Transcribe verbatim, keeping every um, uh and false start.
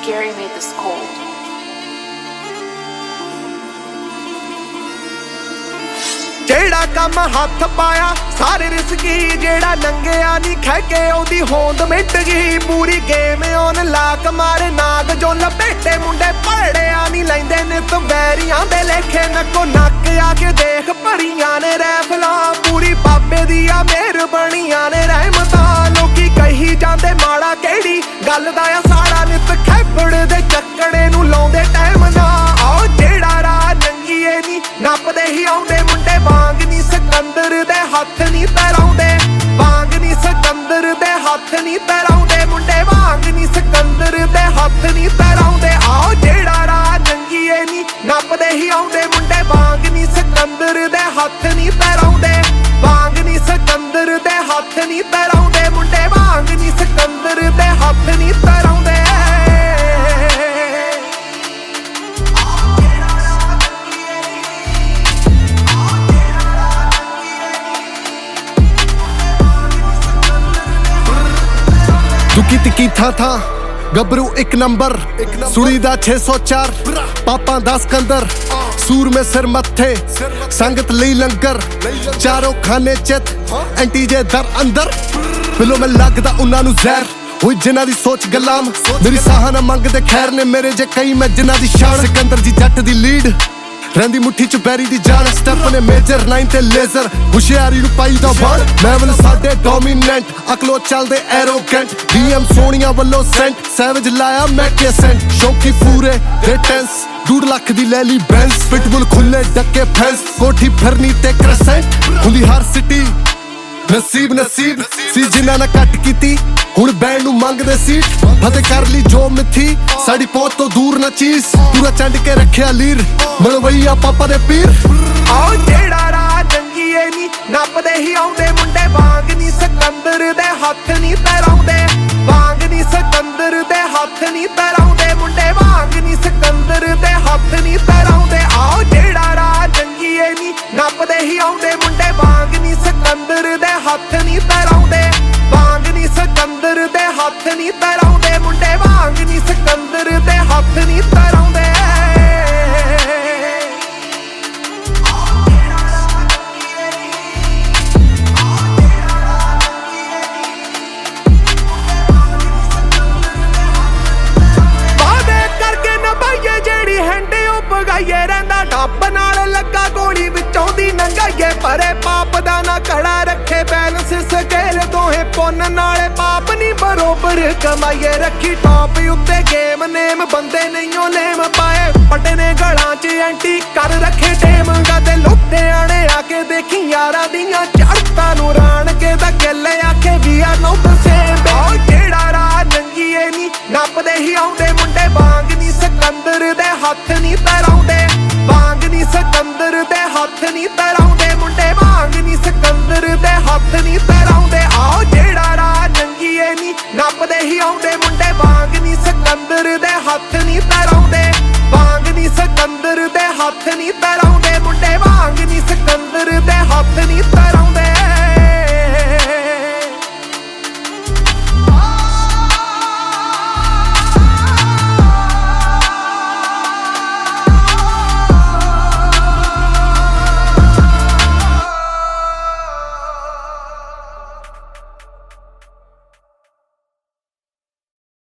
Gary made this cold. ਜਿਹੜਾ ਕੰਮ ਹੱਥ ਪਾਇਆ ਸਾਰੇ ਰਿਸਕੀ, ਜਿਹੜਾ ਨੰਗਿਆ ਨਹੀਂ ਖਹਿ ਕੇ ਉਹਦੀ ਹੋਂਦ ਮਿਟ ਗਈ। ਪੂਰੀ ਗੇਮ ਔਨ ਲਾਕ ਮਾਰੇ ਨਾਗ ਜੋ ਲਪੇਟੇ, ਮੁੰਡੇ ਭੜਿਆ ਨਹੀਂ ਲੈਂਦੇ ਨਿਤ ਵੈਰੀਆਂ ਦੇ ਲੇਖੇ। ਨੱਕੋ ਨੱਕ ਆ ਕੇ ਦੇਖ ਭਰੀਆਂ ਨੇ ਰੈਫਲਾਂ, ਪੂਰੀ ਬਾਬੇ ਦੀ ਆ ਮਿਹਰ ਬਣੀਆਂ ਨੇ ਰਹਿਮਤਾਂ। ਲੋਕੀ ਕਹੀ ਜਾਂਦੇ ਮਾੜਾ ਕਿਹੜੀ ਗੱਲ ਦਾ ਆ ਸਾੜਾ, ਨਿਤ ਖੈਬੜ ਦੇ ਚੱਕੜੇ ਨੂੰ ਲਾਉਂਦੇ ਟਾਈਮ ਨਾ। ਆਓ ਜਿਹੜਾ ਰਾਹ ਨੰਗੀਏ ਨੀ ਨੱਪਦੇ ਹੀ ਆਉਂਦੇ ਮੁੰਡੇ, ਵਾਂਗ ਨੀ ਸਿਕੰਦਰ ਦੇ ਹੱਥ ਨੀ ਤਰਾਉਂਦੇ, ਵਾਂਗ ਨੀ ਸਿਕੰਦਰ ਦੇ ਹੱਥ ਨੀ ਤਰਾਉਂਦੇ ਮੁੰਡੇ, ਵਾਂਗ ਨੀ ਸਿਕੰਦਰ ਦੇ ਹੱਥ ਨੀ ਤਰਾਉਂਦੇ। ਆਓ ਜਿਹੜਾ ਰਾਹ ਨੰਗੀਏ ਨੀ ਨੱਪਦੇ ਹੀ ਆਉਂਦੇ ਮੁੰਡੇ, ਵਾਂਗ ਨੀ ਸਿਕੰਦਰ ਦੇ ਹੱਥ ਨੀ ਤਰਾਉਂਦੇ, ਵਾਂਗ ਨੀ ਸਿਕੰਦਰ ਦੇ ਹੱਥ ਨੀ ਤਰਾਉਂਦੇ ਮੁੰਡੇ, ਵਾਂਗ ਨੀ ਸਿਕੰਦਰ ਦੇ ਹੱਥ ਨੀ ਤਰਾਉਂਦੇ। ਦੁਕੀ ਤਿੱਕੀ ਥਾਂ ਥਾਂ ਗੱਭਰੂ ਇੱਕ ਨੰਬਰ, ਸੁਣੀ ਦਾ ਛੇ ਸੌ ਚਾਰ ਪਾਪਾਂ ਦਾ ਸਕੰਦਰ। ਸੂਰ ਮੇ ਸਿਰ ਮੱਥੇ ਸੰਗਤ ਲਈ ਲੰਗਰ, ਚਾਰੋਂ ਖਾਨੇ ਚਿੱਤ ਐਂਟੀ ਜੇ ਦਰ ਅੰਦਰ। ਬਿਲੋ ਮੈਂ ਲੱਗਦਾ ਉਹਨਾਂ ਨੂੰ ਜ਼ਹਿਰ ਹੋਈ ਜਿਨ੍ਹਾਂ ਦੀ ਸੋਚ ਗੁਲਾਮ, ਮੇਰੀ ਸਾਹਾਂ ਨਾ ਮੰਗਦੇ ਖੈਰ ਨੇ ਮੇਰੇ ਜੇ ਕਈ ਮੈਂ ਜਿਨ੍ਹਾਂ ਦੀ ਸ਼ਾਨ। ਸਿਕੰਦਰ ਜੀ ਜੱਟ ਦੀ ਲੀਡ ਰਹਿੰਦੀ ਮੁੱਠੀ ਚ ਬੈਰੀ ਦੀ ਜਾਨ, ਸਟੈਪ ਨੇ ਮੇਜਰ ਨਾਈਨ ਤੇ ਲੇਜ਼ਰ, ਹੁਸ਼ਿਆਰੀ ਨੂੰ ਪਾਈ ਦਾ ਬਾਣ। ਲੈਵਲ ਸਾਡੇ ਡੋਮੀਨੈਂਟ, ਅਕਲੋ ਚੱਲਦੇ ਐਰੋਗੈਂਟ, ਡੀਐਮ ਸੋਹਣੀਆਂ ਵੱਲੋਂ ਸੈਂਟ, ਸੈਵਜ ਲਾਇਆ ਮੈਂ ਕੇ ਸੈਂਟ। ਸ਼ੌਕੀ ਪੂਰੇ ਦੇ ਟੈਂਸ, ਡੂਢ ਲੱਖ ਦੀ ਲੈ ਲਈ ਬੈਂਸ, ਪਿਟਬੁਲ ਖੁੱਲੇ ਡੱਕੇ ਫੈਂਸ, ਕੋਠੀ ਫਿਰਨੀ ਤੇ ਕ੍ਰਸੈਂਟ। ਹੁੰਦੀ ਹਰ ਸਿਟੀ ਨਸੀਬ ਨਸੀਬ ਸੀ ਜਿਨ੍ਹਾਂ ਨੇ ਕੱਟ ਕੀਤੀ, ਹੁਣ ਬੈਂਡ ਨੂੰ ਮੰਗਦੇ ਸੀਟ। ਫਤਿਹ ਕਰ ਲਈ ਜੋ ਮਿੱਥੀ ਸਾਡੀ ਪਹੁੰਚ ਤੋਂ ਦੂਰ ਨਾ ਚੀਜ਼, ਪੂਰਾ ਚੰਡ ਕੇ ਰੱਖਿਆ ਲੀਰ ਮਲਵਈਆ ਪਾਪਾ ਦੇ ਪੀਰ। ਆਓ ਜਿਹੜਾ ਰਾਹ ਨੰਗੀਏ ਨੀ ਨੱਪਦੇ ਹੀ ਆਉਂਦੇ ਮੁੰਡੇ, ਵਾਂਗ ਨੀ ਸਿਕੰਦਰ ਦੇ ਹੱਥ ਨੀ ਤਰਾਉਂਦੇ, ਵਾਂਗ ਨੀ ਸਿਕੰਦਰ ਦੇ ਹੱਥ ਨੀ ਤਰਾਉਂਦੇ ਮੁੰਡੇ, ਵਾਂਗ ਨੀ ਸਿਕੰਦਰ ਦੇ ਹੱਥ ਨੀ ਤਰਾਉਂਦੇ। ਆਓ ਜਿਹੜਾ ਰਾਹ ਨੰਗੀਏ ਨੀ ਨੱਪਦੇ ਹੀ ਆਉਂਦੇ ਮੁੰਡੇ, ਵਾਂਗ ਨੀ ਸਿਕੰਦਰ ਦੇ ਹੱਥ ਨੀ ਤਰਾਉਂਦੇ, ਵਾਂਗ ਨੀ ਸਿਕੰਦਰ ਦੇ ਹੱਥ ਨੀ ਤਰਾਉਂਦੇ ਮੁੰਡੇ, ਵਾਂਗ ਨੀ ਸਿਕੰਦਰ ਦੇ ਹੱਥ ਨੀ ਤਰਾਉਂਦੇ। ਵਾਦੇ ਕਰਕੇ ਨਭਾਈਏ ਜਿਹੜੀ ਹੈਂਡੇ ਉਹ ਪਗਾਈਏ, ਰਹਿੰਦਾ ਡੱਬ ਨਾਲ ਲੱਗਾ ਗੋਲੀ ਵਿੱਚੋਂ ਦੀ ਨੰਗਾਈਏ। ਪਰੇ ਪਾਪ ਦਾ ਨਾ ਖੜਾ ਰੱਖੇ ਬੈਲੈਂਸ ਸਕੇਲ, ਦੋਹੇ ਪੁੰਨ ਨਾਲੇ ਪਾਪ ਨੀ ਬਰੋਬਰ ਕਮਾਈਏ। ਰੱਖੀ ਟੌਪ ਉੱਤੇ ਗੇਮ ਨੇਮ, ਬੰਦੇ ਨਹੀਂਓ ਲੇਮ ਪਾਏ, ਪੱਟੇ ਨੇ ਗਲਾਂ ਚ ਐਂਟੀ ਕਰ ਰੱਖੇ ਟੇਮ। ਕਦੇ ਲੁੱਟਿਆਣੇ ਆ ਕੇ ਦੇਖੀ ਯਾਰਾਂ ਦੀਆਂ ਚੜ੍ਹਤਾਂ ਨੂੰ, ਰਾਣ ਕੇ ਦਾ ਗਿੱਲ ਆਖੇ ਵੀ ਆ ਨੋ ਸੇਮ। ਜਿਹੜਾ ਰਾਹ ਨੰਗੀਏ ਨੀ ਨੱਪਦੇ ਹੀ ਆਉਂਦੇ ਮੁੰਡੇ, ਵਾਂਗ ਨੀ ਸਿਕੰਦਰ ਦੇ ਹੱਥ ਨੀ ਤਰਾਉਂਦੇ, ਵਾਂਗ ਨੀ ਸਿਕੰਦਰ ਦੇ ਹੱਥ ਨੀ ਤਰਾਉਂਦੇ।